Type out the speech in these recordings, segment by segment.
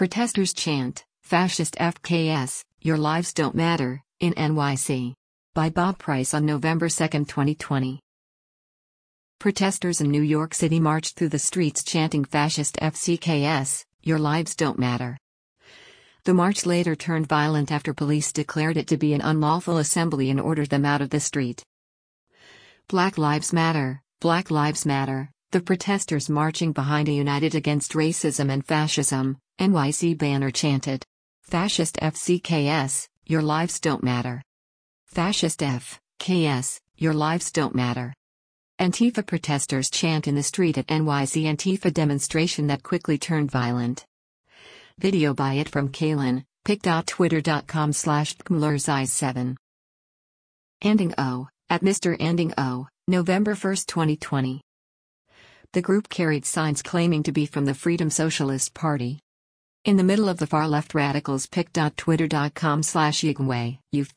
Protesters chant, "Fascist FKS, your lives don't matter," in NYC. By Bob Price on November 2, 2020. Protesters in New York City marched through the streets chanting "Fascist FCKS, your lives don't matter." The march later turned violent after police declared it to be an unlawful assembly and ordered them out of the street. Black Lives Matter, Black Lives Matter. The protesters marching behind a United Against Racism and Fascism, NYC banner chanted, "Fascist FCKS, your lives don't matter. Fascist FKS, your lives don't matter." Antifa protesters chant in the street at NYC Antifa demonstration that quickly turned violent. Video by It From Kalen, pic.twitter.com/KMLRZEYES7. Anding O, at Mr. Anding O, November 1, 2020. The group carried signs claiming to be from the Freedom Socialist Party. In the middle of the far-left radicals pic.twitter.com/YigMway, youth.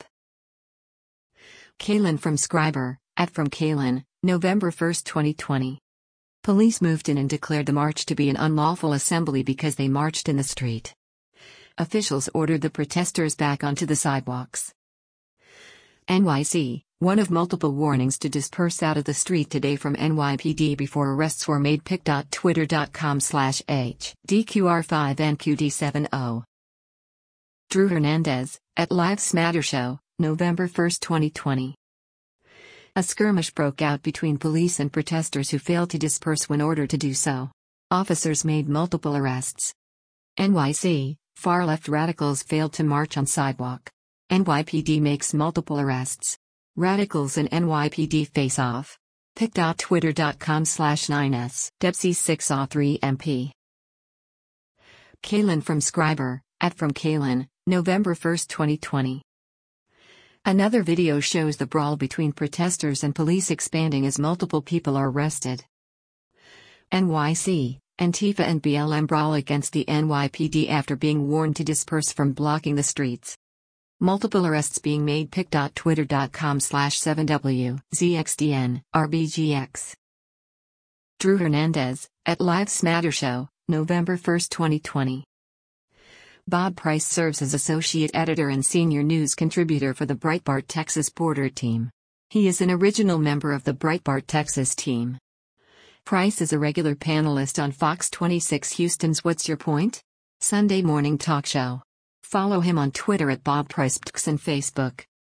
Kalen from Scriber, at From Kalen, November 1, 2020. Police moved in and declared the march to be an unlawful assembly because they marched in the street. Officials ordered the protesters back onto the sidewalks. NYC, one of multiple warnings to disperse out of the street today from NYPD before arrests were made. pic.twitter.com/HDQR5NQD70. Drew Hernandez, at Lives Matter Show, November 1, 2020. A skirmish broke out between police and protesters who failed to disperse when ordered to do so. Officers made multiple arrests. NYC, far-left radicals failed to march on sidewalk. NYPD makes multiple arrests. Radicals and NYPD face off. pic.twitter.com/9s Debsy6A3MP. Kalen from Scriber, at From Kalen, November 1, 2020. Another video shows the brawl between protesters and police expanding as multiple people are arrested. NYC, Antifa and BLM brawl against the NYPD after being warned to disperse from blocking the streets. Multiple arrests being made. pic.twitter.com/7WZXDN, RBGX. Drew Hernandez, at Lives Matter Show, November 1, 2020. Bob Price serves as associate editor and senior news contributor for the Breitbart Texas Border Team. He is an original member of the Breitbart Texas team. Price is a regular panelist on Fox 26 Houston's What's Your Point? Sunday morning talk show. Follow him on Twitter at Bob Price and Facebook.